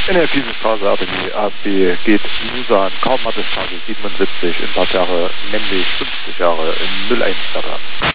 Energiestraße ASB geht Nusan, Karl-Mattes-Straße 77, in Parterre, männlich 50 Jahre, 01 Starter.